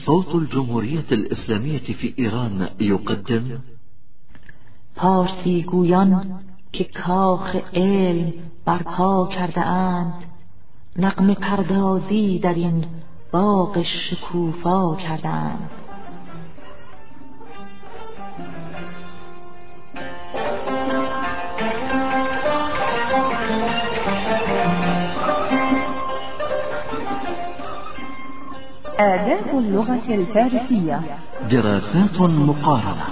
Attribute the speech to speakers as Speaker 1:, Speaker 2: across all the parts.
Speaker 1: صوت الجمهورية الإسلامية في ایران يقدم
Speaker 2: پارسی گویان که کاخ علم برپا کرده اند، نغمه پردازی در این باغ شکوفا کرده اند. آداب اللغة الفارسية،
Speaker 1: دراسات مقارنة.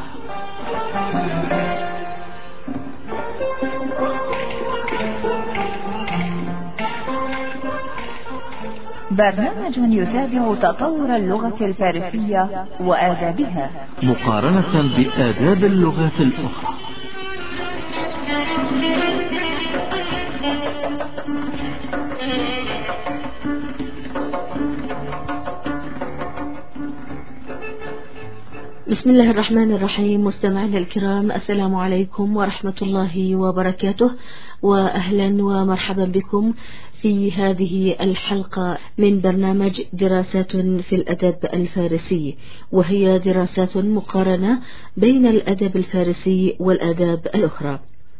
Speaker 2: برنامج يتابع تطور اللغة الفارسية وآدابها
Speaker 1: مقارنة بآداب اللغات الأخرى.
Speaker 3: بسم الله الرحمن الرحيم. مستمعينا الكرام، السلام عليكم ورحمة الله وبركاته، وأهلا ومرحبا بكم في هذه الحلقة من برنامج دراسات في الأدب الفارسي، وهي دراسات مقارنة بين الأدب الفارسي والآداب الأخرى.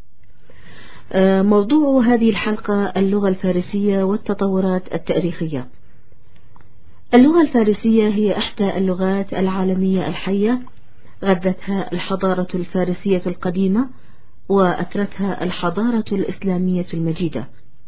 Speaker 3: موضوع هذه الحلقة اللغة الفارسية والتطورات التاريخية. اللغة الفارسية هي إحدى اللغات العالمية الحية، غذتها الحضارة الفارسية القديمة وأثرتها الحضارة الإسلامية المجيدة،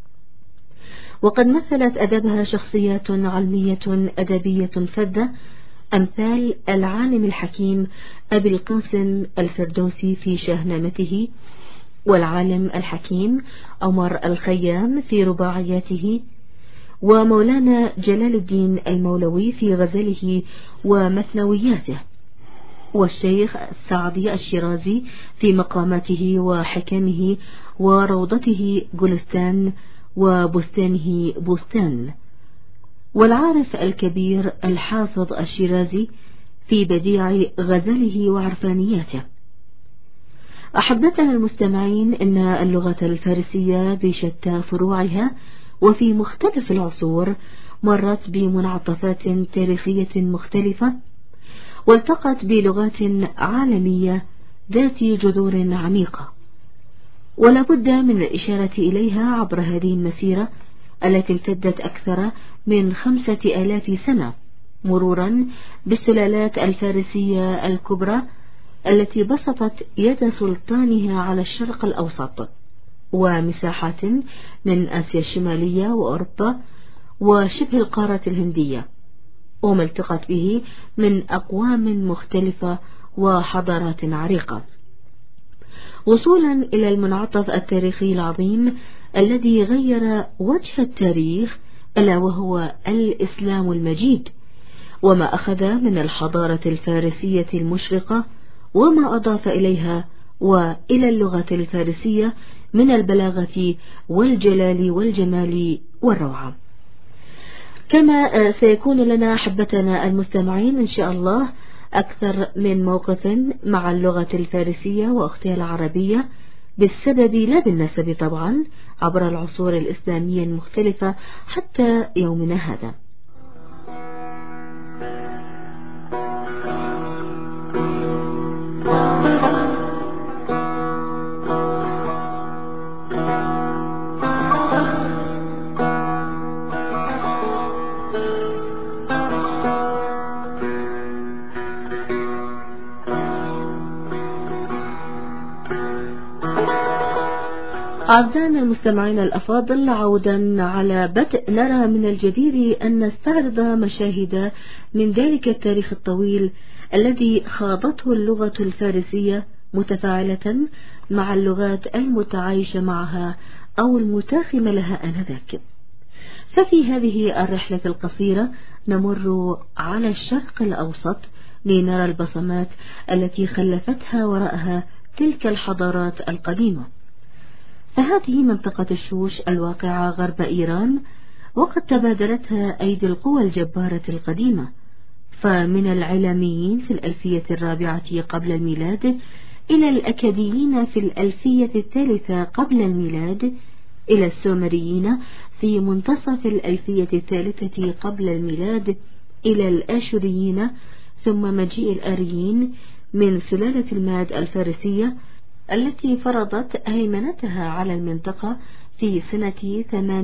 Speaker 3: وقد مثلت أدبها شخصيات علمية أدبية فذة، أمثال العالم الحكيم أبي القاسم الفردوسي في شاهنامته، والعالم الحكيم عمر الخيام في رباعياته، ومولانا جلال الدين المولوي في غزله ومثنوياته، والشيخ السعدي الشيرازي في مقاماته وحكمه وروضته جلستان وبستانه بستان، والعارف الكبير الحافظ الشيرازي في بديع غزله وعرفانياته. أحبتنا المستمعين، إن اللغة الفارسية بشتى فروعها وفي مختلف العصور مرت بمنعطفات تاريخية مختلفة، والتقت بلغات عالمية ذات جذور عميقة، ولا بد من الإشارة إليها عبر هذه المسيرة التي امتدت أكثر من 5000 سنة، مرورا بالسلالات الفارسية الكبرى التي بسطت يد سلطانها على الشرق الأوسط ومساحات من آسيا الشمالية وأوروبا وشبه القارة الهندية، وما التقت به من أقوام مختلفة وحضارات عريقة، وصولا إلى المنعطف التاريخي العظيم الذي غير وجه التاريخ، ألا وهو الإسلام المجيد، وما أخذ من الحضارة الفارسية المشرقة وما أضاف إليها وإلى اللغة الفارسية من البلاغة والجلال والجمال والروعة. كما سيكون لنا أحبتنا المستمعين إن شاء الله أكثر من موقف مع اللغة الفارسية وأختها العربية، بالسبب لا بالنسب طبعا، عبر العصور الإسلامية المختلفة حتى يومنا هذا. أعزائنا المستمعين الأفاضل، عودا على بدء، نرى من الجدير أن نستعرض مشاهد من ذلك التاريخ الطويل الذي خاضته اللغة الفارسية متفاعلة مع اللغات المتعايشة معها أو المتاخمة لها آنذاك. ففي هذه الرحلة القصيرة نمر على الشرق الأوسط لنرى البصمات التي خلفتها وراءها تلك الحضارات القديمة. فهذه منطقة الشوش الواقعة غرب إيران، وقد تبادلتها أيدي القوى الجبارة القديمة، فمن العلاميين في الألفية الرابعة قبل الميلاد إلى الأكاديين في الألفية الثالثة قبل الميلاد، إلى السومريين في منتصف الألفية الثالثة قبل الميلاد، إلى الآشوريين ثم مجيء الآريين من سلالة الماد الفارسية التي فرضت هيمنتها على المنطقة في سنة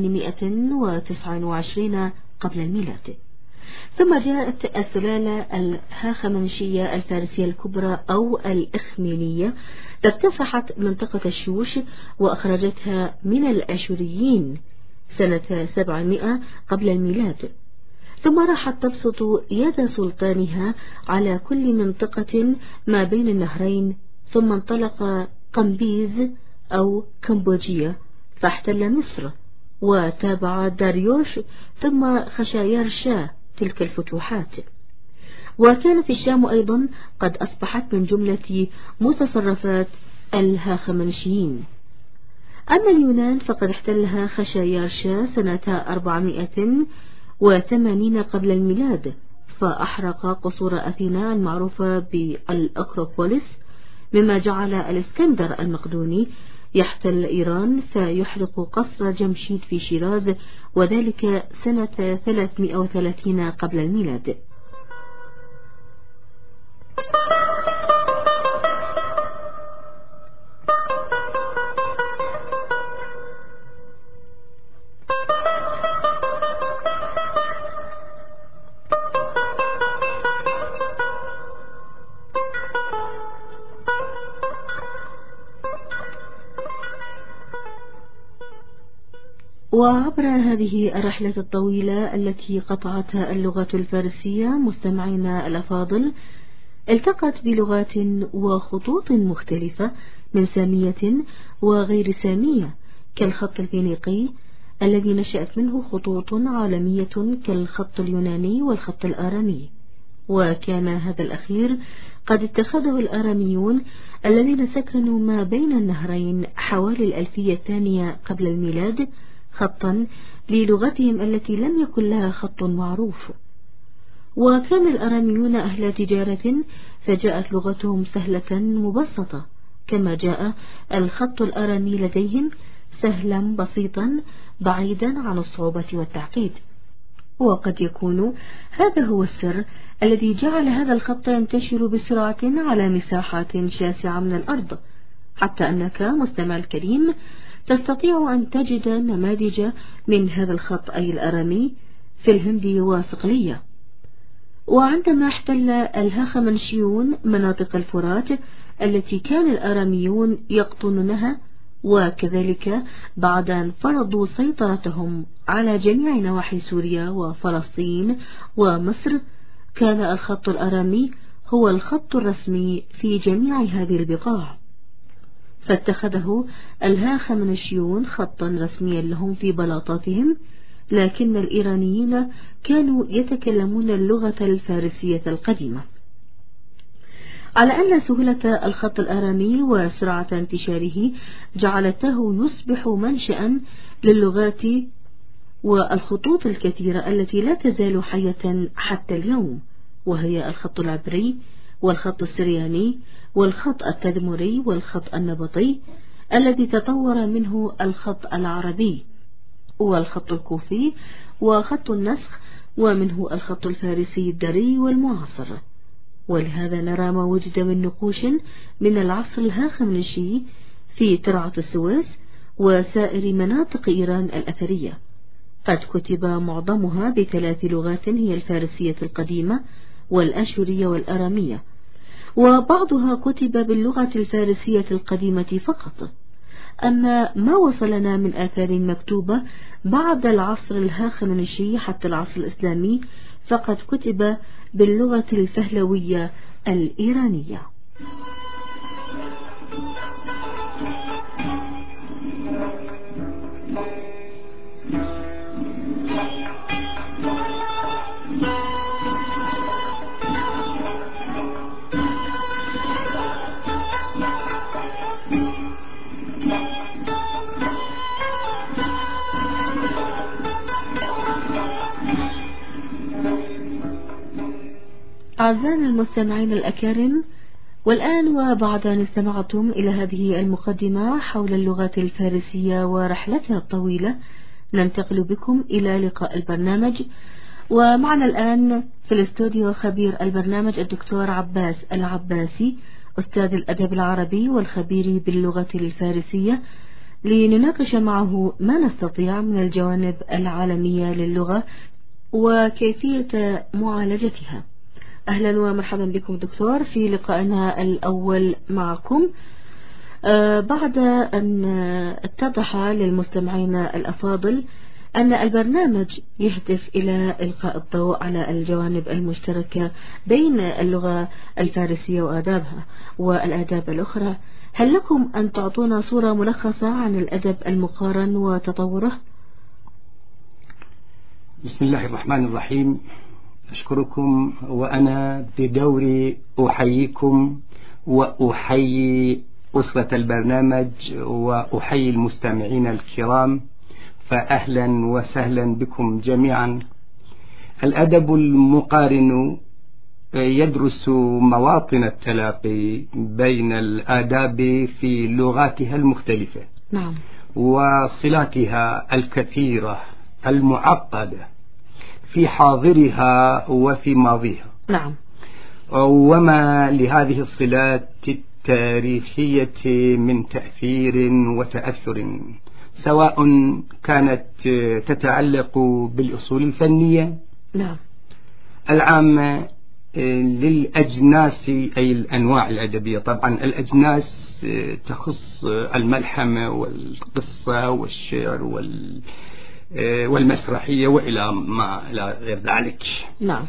Speaker 3: 829 قبل الميلاد. ثم جاءت السلالة الهاخمنشية الفارسية الكبرى أو الإخمينية، اكتسحت منطقة الشوش وأخرجتها من الآشوريين سنة 700 قبل الميلاد، ثم راحت تبسط يد سلطانها على كل منطقة ما بين النهرين، ثم انطلق قمبيز أو كمبوديا فاحتل مصر، وتابع داريوش ثم خشايار شاه تلك الفتوحات. وكانت الشام أيضا قد أصبحت من جملة متصرفات الهاخمنشيين. أما اليونان فقد احتلها خشايار شاه سنة 480 قبل الميلاد، فأحرق قصور أثينا المعروفة بالأكروبوليس، مما جعل الإسكندر المقدوني يحتل إيران فيحرق قصر جمشيد في شيراز، وذلك سنة 330 قبل الميلاد. وعبر هذه الرحلة الطويلة التي قطعتها اللغة الفارسية مستمعينا الأفاضل، التقت بلغات وخطوط مختلفة من سامية وغير سامية، كالخط الفينيقي الذي نشأت منه خطوط عالمية كالخط اليوناني والخط الآرامي، وكان هذا الأخير قد اتخذه الآراميون الذين سكنوا ما بين النهرين حوالي الألفية الثانية قبل الميلاد خطا للغتهم التي لم يكن لها خط معروف. وكان الآراميون أهل تجارة، فجاءت لغتهم سهلة مبسطة، كما جاء الخط الآرامي لديهم سهلا بسيطا بعيدا عن الصعوبة والتعقيد. وقد يكون هذا هو السر الذي جعل هذا الخط ينتشر بسرعة على مساحات شاسعة من الأرض، حتى أنك مستمع الكريم تستطيع أن تجد نماذج من هذا الخط أي الآرامي في الهند وصقلية. وعندما احتل الهاخمنشيون مناطق الفرات التي كان الآراميون يقطنونها، وكذلك بعد أن فرضوا سيطرتهم على جميع نواحي سوريا وفلسطين ومصر، كان الخط الآرامي هو الخط الرسمي في جميع هذه البقاع، فاتخذه الهاخمنشيون خطا رسميا لهم في بلاطاتهم، لكن الإيرانيين كانوا يتكلمون اللغة الفارسية القديمة. على أن سهولة الخط الآرامي وسرعة انتشاره جعلته يصبح منشأ للغات والخطوط الكثيرة التي لا تزال حية حتى اليوم، وهي الخط العبري والخط السرياني والخط التدمري والخط النبطي الذي تطور منه الخط العربي، والخط الكوفي وخط النسخ، ومنه الخط الفارسي الدري والمعاصر. ولهذا نرى ما وجد من نقوش من العصر الهاخمنشي في ترعة السويس وسائر مناطق إيران الأثرية، قد كتب معظمها بثلاث لغات هي الفارسية القديمة والآشورية والآرامية، وبعضها كتب باللغة الفارسية القديمة فقط. أما ما وصلنا من آثار مكتوبة بعد العصر الهاخمنشي حتى العصر الإسلامي فقد كتب باللغة الفهلوية الإيرانية. أعزائنا المستمعين الأكارم، والآن وبعد أن استمعتم إلى هذه المقدمة حول اللغة الفارسية ورحلتها الطويلة، ننتقل بكم إلى لقاء البرنامج. ومعنا الآن في في الاستوديو خبير البرنامج الدكتور عباس العباسي، أستاذ الأدب العربي والخبير باللغة الفارسية، لنناقش معه ما نستطيع من الجوانب العالمية للغة وكيفية معالجتها. أهلا ومرحبا بكم دكتور في لقائنا الأول معكم. بعد أن اتضح للمستمعين الأفاضل أن البرنامج يهدف إلى إلقاء الضوء على الجوانب المشتركة بين اللغة الفارسية وآدابها والآداب الأخرى، هل لكم أن تعطونا صورة ملخصة عن الأدب المقارن وتطوره؟
Speaker 4: بسم الله الرحمن الرحيم. أشكركم، وأنا بدوري أحييكم وأحيي أسرة البرنامج وأحيي المستمعين الكرام، فأهلا وسهلا بكم جميعا. الأدب المقارن يدرس مواطن التلاقي بين الآداب في لغاتها المختلفة،
Speaker 3: نعم،
Speaker 4: وصلاتها الكثيرة المعقدة في حاضرها وفي ماضيها،
Speaker 3: نعم،
Speaker 4: وما لهذه الصلات التاريخية من تأثير وتأثر، سواء كانت تتعلق بالأصول الفنية،
Speaker 3: نعم،
Speaker 4: العامة للأجناس، أي الأنواع الأدبية. طبعا الأجناس تخص الملحمة والقصة والشعر والمسرحية وإلى ما إلى غير ذلك.
Speaker 3: نعم.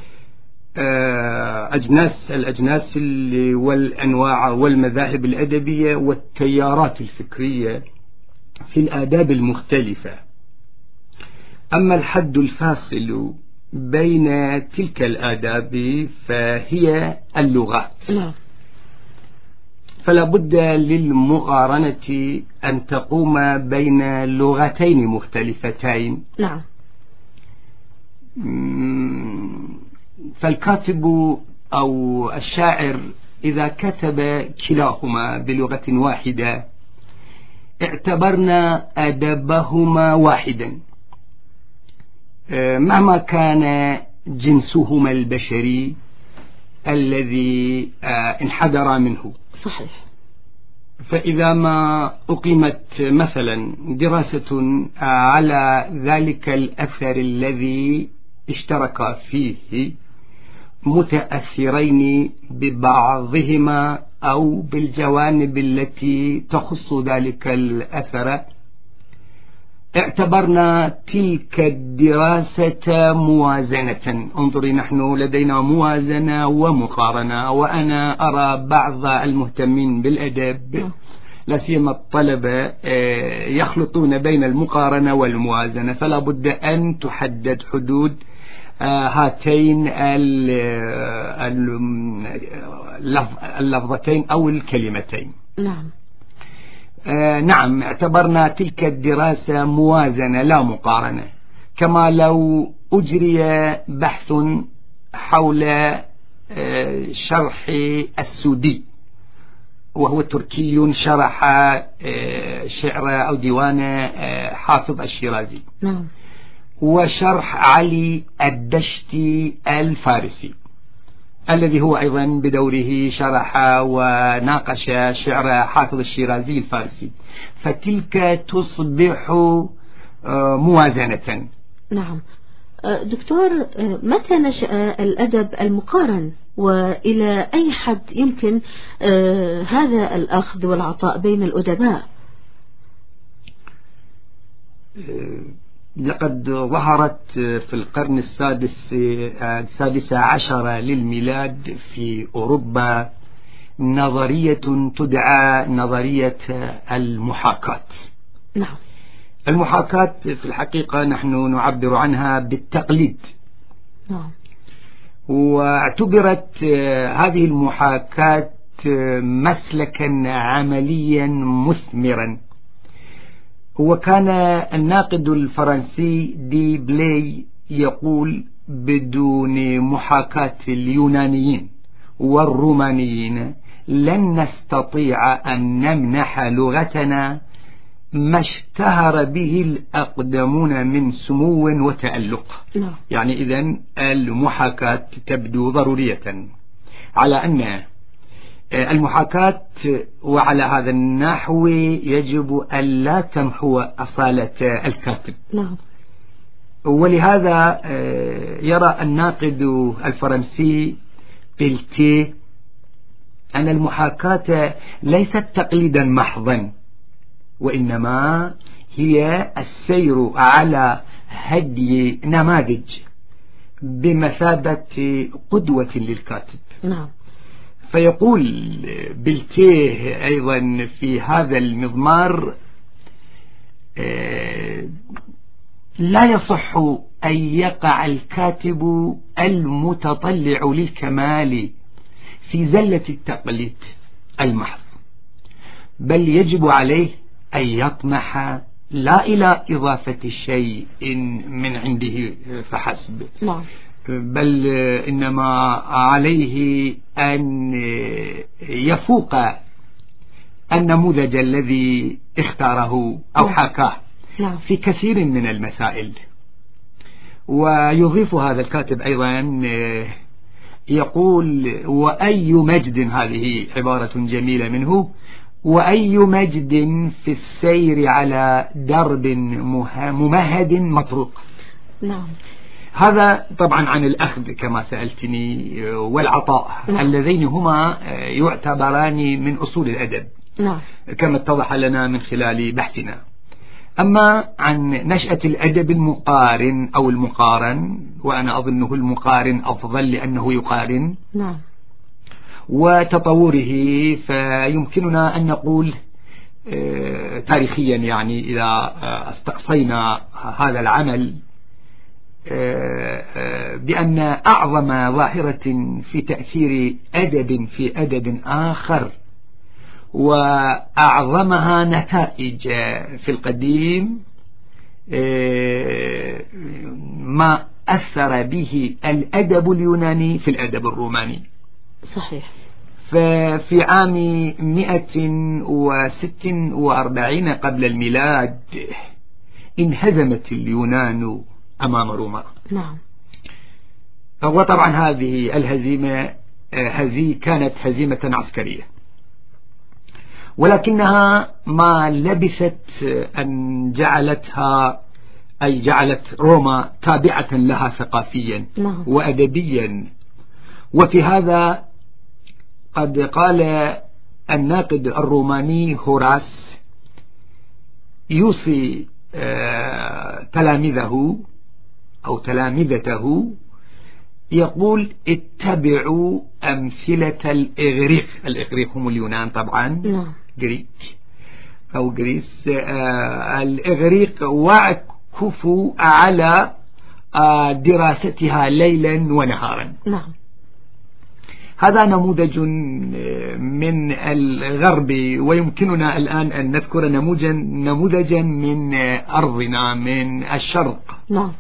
Speaker 4: الأجناس والأنواع والمذاهب الأدبية والتيارات الفكرية في الآداب المختلفة. أما الحد الفاصل بين تلك الآداب فهي اللغات،
Speaker 3: نعم.
Speaker 4: فلا بد للمقارنة أن تقوم بين لغتين مختلفتين.
Speaker 3: نعم.
Speaker 4: فالكاتب أو الشاعر إذا كتب كلاهما بلغة واحدة اعتبرنا أدبهما واحدا، مهما كان جنسهما البشري الذي انحدر منه.
Speaker 3: صحيح.
Speaker 4: فإذا ما أقيمت مثلا دراسة على ذلك الأثر الذي اشترك فيه متأثرين ببعضهما أو بالجوانب التي تخص ذلك الأثر، اعتبرنا تلك الدراسة موازنة. انظري، نحن لدينا موازنة ومقارنة، وأنا أرى بعض المهتمين بالأدب لا سيما الطلبة يخلطون بين المقارنة والموازنة، فلا بد أن تحدد حدود هاتين اللفظتين أو الكلمتين.
Speaker 3: نعم.
Speaker 4: نعم، اعتبرنا تلك الدراسة موازنة لا مقارنة، كما لو أجري بحث حول شرح السودي، وهو تركي شرح شعر أو ديوان حافظ الشيرازي،
Speaker 3: نعم،
Speaker 4: وشرح علي الدشتي الفارسي الذي هو أيضا بدوره شرح وناقش شعر حافظ الشيرازي الفارسي، فتلك تصبح موازنة.
Speaker 3: نعم. دكتور، متى نشأ الأدب المقارن، وإلى أي حد يمكن هذا الأخذ والعطاء بين الأدباء؟
Speaker 4: لقد ظهرت في القرن السادس عشر للميلاد في أوروبا نظرية تدعى نظرية المحاكاة.
Speaker 3: نعم.
Speaker 4: المحاكاة في الحقيقة نحن نعبر عنها بالتقليد.
Speaker 3: نعم.
Speaker 4: واعتبرت هذه المحاكاة مسلكا عمليا مثمرا، وكان الناقد الفرنسي دي بلاي يقول: بدون محاكاة اليونانيين والرومانيين لن نستطيع أن نمنح لغتنا ما اشتهر به الأقدمون من سمو وتألق. يعني إذن المحاكاة تبدو ضرورية على أن المحاكاة وعلى هذا النحو يجب ألا تمحو أصالة الكاتب. ولهذا يرى الناقد الفرنسي بيلتيه أن المحاكاة ليست تقليدا محضا، وإنما هي السير على هدي نماذج بمثابة قدوة للكاتب. فيقول بيلتيه أيضا في هذا المضمار لا يصح أن يقع الكاتب المتطلع للكمال في زلة التقليد المحض، بل يجب عليه أن يطمح لا إلى إضافة شيء من عنده فحسب، بل إنما عليه أن يفوق النموذج الذي اختاره أو حكاه في كثير من المسائل. ويضيف هذا الكاتب أيضا يقول وأي مجد، هذه عبارة جميلة منه، وأي مجد في السير على درب ممهد مطروق. هذا طبعا عن الأخذ كما سألتني والعطاء اللذين هما يعتبران من أصول الأدب كما اتضح لنا من خلال بحثنا. أما عن نشأة الأدب المقارن أو المقارن، وأنا أظنه المقارن أفضل لأنه يقارن، وتطوره، فيمكننا أن نقول تاريخيا يعني إذا استقصينا هذا العمل بأن أعظم ظاهرة في تأثير أدب في أدب آخر وأعظمها نتائج في القديم ما أثر به الأدب اليوناني في الأدب الروماني.
Speaker 3: صحيح.
Speaker 4: ففي عام 146 قبل الميلاد انهزمت اليونان أمام روما. وطبعا هذه الهزيمة كانت هزيمة عسكرية، ولكنها ما لبثت أن جعلت روما تابعة لها ثقافيا وأدبيا. وفي هذا قد قال الناقد الروماني هوراس يوصي تلاميذه أو تلامذته، يقول اتبعوا أمثلة الإغريق. الإغريق هم اليونان طبعا، جريك أو جريس. الإغريق واعكفوا على دراستها ليلا ونهارا. هذا نموذج من الغرب، ويمكننا الآن أن نذكر نموذجا من أرضنا من الشرق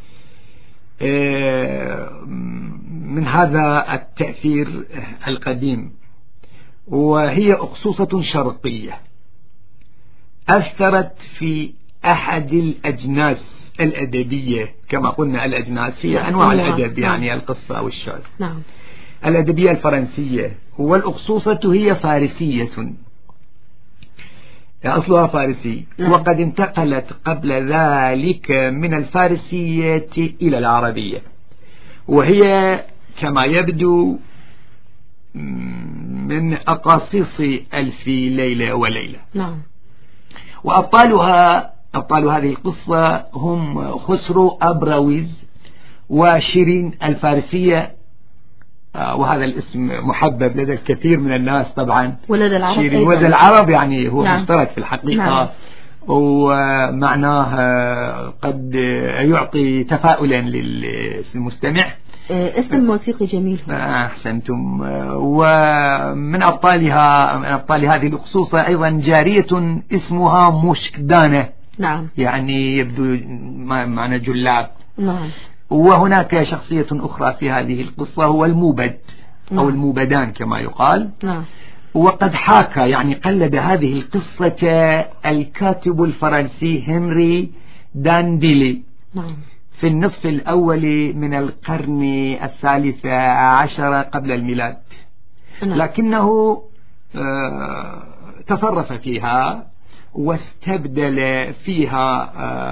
Speaker 4: من هذا التأثير القديم. وهي أقصوصة شرقية أثرت في أحد الأجناس الأدبية، كما قلنا الأجناس هي أنواع الأدب، يعني القصة أو الشعر. الأدبية الفرنسية، والأقصوصة هي فارسية، أصلها فارسي، وقد انتقلت قبل ذلك من الفارسية إلى العربية، وهي كما يبدو من أقاصيص ألف ليلة وليلة. وأبطال هذه القصة هم خسرو أبرويز وشيرين الفارسية، وهذا الاسم محبب لدى الكثير من الناس طبعا،
Speaker 3: ولدى العرب
Speaker 4: شيرين ولدى العرب، يعني هو مشترك في الحقيقة. ومعناه قد يعطي تفاؤلا للمستمع.
Speaker 3: اسم موسيقي جميل.
Speaker 4: أحسنتم. ومن أبطال هذه الأقصوصة أيضا جارية اسمها مشكدانة. يعني يبدو معنى جلاب. وهناك شخصية أخرى في هذه القصة هو الموبد أو الموبدان كما يقال. وقد حاكى يعني قلد هذه القصة الكاتب الفرنسي هنري دانديلي في النصف الأول من القرن الثالث عشر قبل الميلاد، لكنه تصرف فيها واستبدل فيها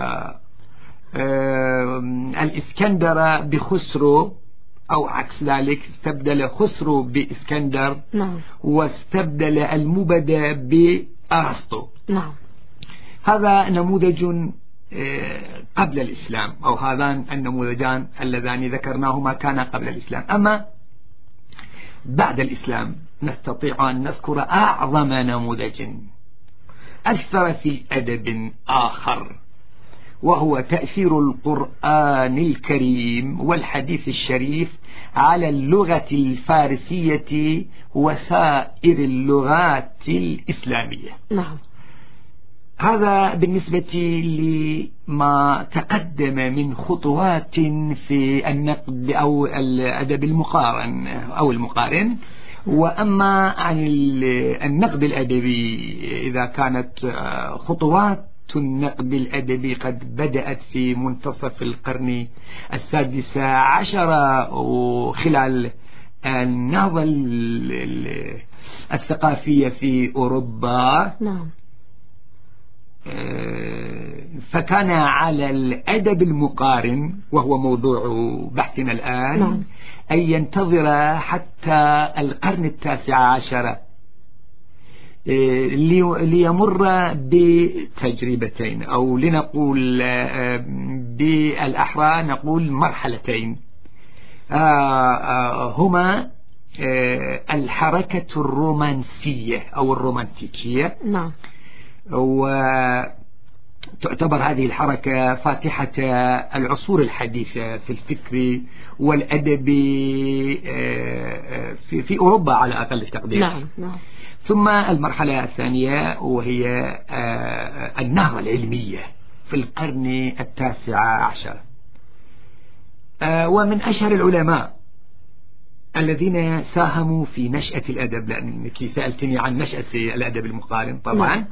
Speaker 4: الإسكندر بخسرو، أو عكس ذلك، استبدل خسرو بإسكندر، واستبدل المبدأ بأرسطو. هذا نموذج قبل الإسلام، أو هذان النموذجان اللذان ذكرناهما كانا قبل الإسلام. أما بعد الإسلام نستطيع أن نذكر أعظم نموذج أثر في أدب آخر، وهو تأثير القرآن الكريم والحديث الشريف على اللغة الفارسية وسائر اللغات الإسلامية. هذا بالنسبة لما تقدم من خطوات في النقد أو الأدب المقارن أو المقارن. وأما عن النقد الأدبي، إذا كانت خطوات النقد الأدبي قد بدأت في منتصف القرن السادس عشر وخلال النهضة الثقافية في أوروبا، فكان على الأدب المقارن، وهو موضوع بحثنا الآن، أن ينتظر حتى القرن التاسع عشر ليمر بتجربتين، أو لنقول بالأحرى نقول مرحلتين، هما الحركة الرومانسية أو الرومانتيكية. وتعتبر هذه الحركة فاتحة العصور الحديثة في الفكر والأدب في أوروبا على أقل تقدير. ثم المرحلة الثانية وهي النهضة العلمية في القرن التاسع عشر. ومن أشهر العلماء الذين ساهموا في نشأة الأدب، لأنك سألتني عن نشأة الأدب المقارن طبعا.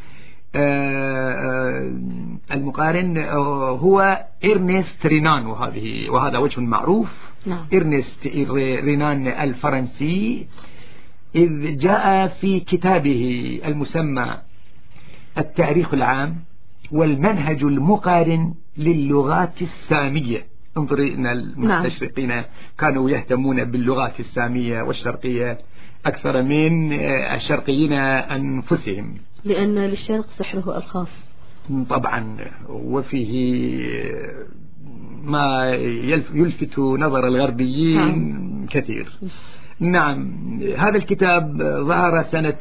Speaker 4: المقارن هو إرنست رينان، وهذا وجه معروف. إرنست رينان الفرنسي، إذ جاء في كتابه المسمى التاريخ العام والمنهج المقارن للغات السامية. انظر إن المستشرقين كانوا يهتمون باللغات السامية والشرقية أكثر من الشرقيين أنفسهم،
Speaker 3: لأن للشرق سحره الخاص
Speaker 4: طبعا، وفيه ما يلفت نظر الغربيين كثير. نعم، هذا الكتاب ظهر سنة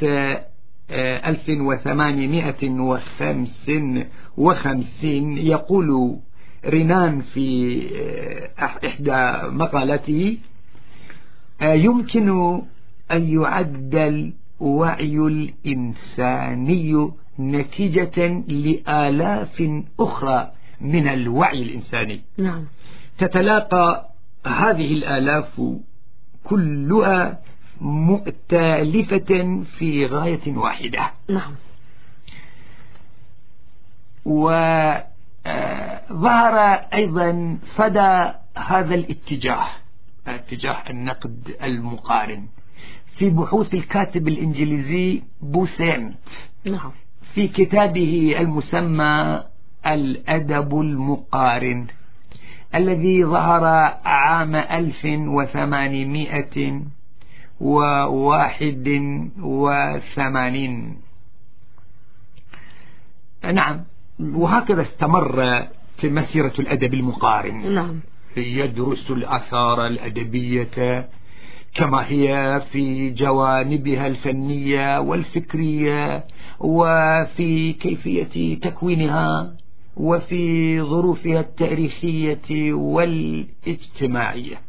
Speaker 4: 1855. يقول رينان في إحدى مقالته: يمكن أن يعد الوعي الإنساني نتيجة لآلاف أخرى من الوعي الإنساني. تتلاقى هذه الآلاف كلها مؤتلفة في غاية واحدة. وظهر أيضا صدى هذا الاتجاه، اتجاه النقد المقارن، في بحوث الكاتب الإنجليزي بوسين في كتابه المسمى الأدب المقارن، الذي ظهر عام 1881. نعم، وهكذا استمر مسيرة الأدب المقارن. يدرس الآثار الأدبية كما هي في جوانبها الفنية والفكرية، وفي كيفية تكوينها، وفي ظروفها التاريخية والاجتماعية.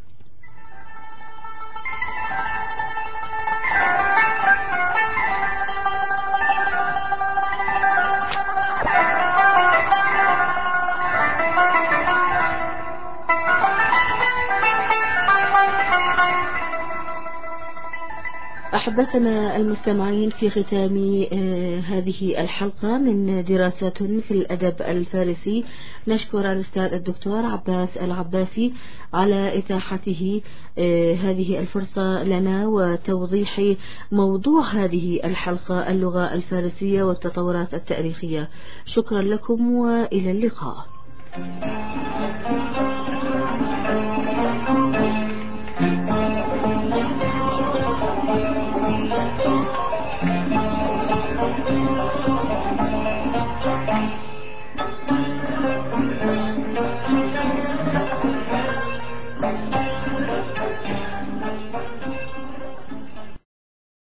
Speaker 3: أحبتنا المستمعين، في ختام هذه الحلقة من دراسات في الأدب الفارسي نشكر الأستاذ الدكتور عباس العباسي على إتاحته هذه الفرصة لنا وتوضيح موضوع هذه الحلقة، اللغة الفارسية والتطورات التاريخية. شكرا لكم وإلى اللقاء.